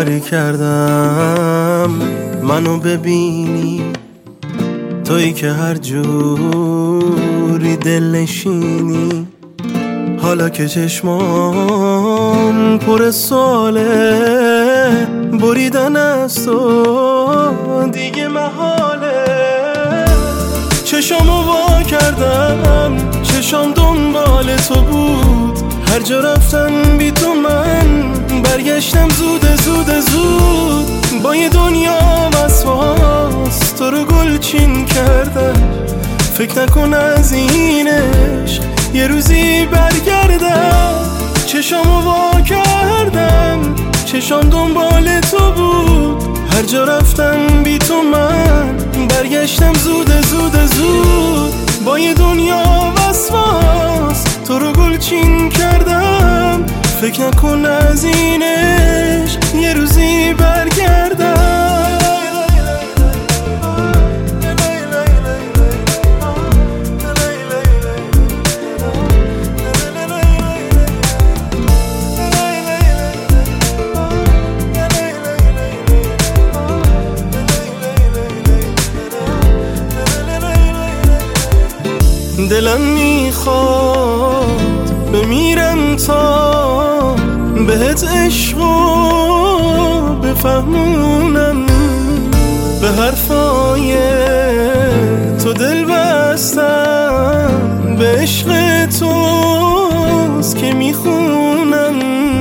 کاری کردم منو ببینی، تویی که هر جوری دل نشینی. حالا که چشمام پر سواله، بریدن از تو دیگه محاله. چشامو وا کردم، چشام دنبال تو بود. هر جا رفتن بی تو من برگشتم زود زود زود. با یه دنیا وسواس تو رو گلچین کردم. فکر نکن از این عشق یه روزی برگردم. چشامو وا کردم، چشام دنبال تو بود. هر جا رفتن بی تو من برگشتم زود زود زود. با یه دنیا وسواس تو رو گلچین کردم. فکر نکن از این عشق یه روزی برگردم. دلم میخواد بمیرم تا بهت عشقو بفهمونم. به حرفای تو دل بستم، به عشق توست که میخونم.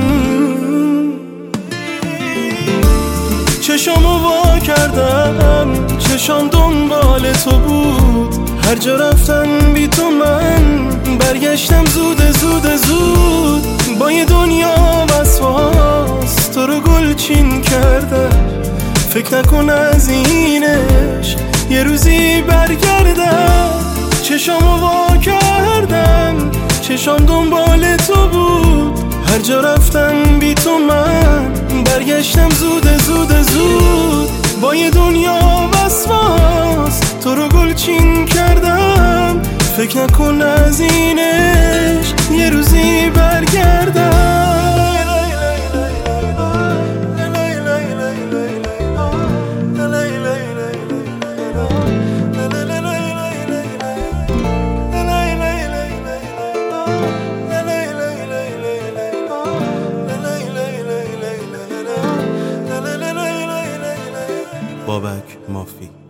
چشامو وا کردم، چشام دنبال تو بود. هر جا رفتن بی تو من برگشتم زود زود زود. با یه دنیا وسواس تو رو گلچین کردم. فکر نکن از این عشق یه روزی برگردم. چشامو وا کردم، چشام دنبال تو بود. هر جا رفتن بی تو من برگشتم زود زود زود. با یه دنیا وسواس تو رو گلچین کردم. فکر نکن از این عشق یه روزی برگردم. بابک مافی.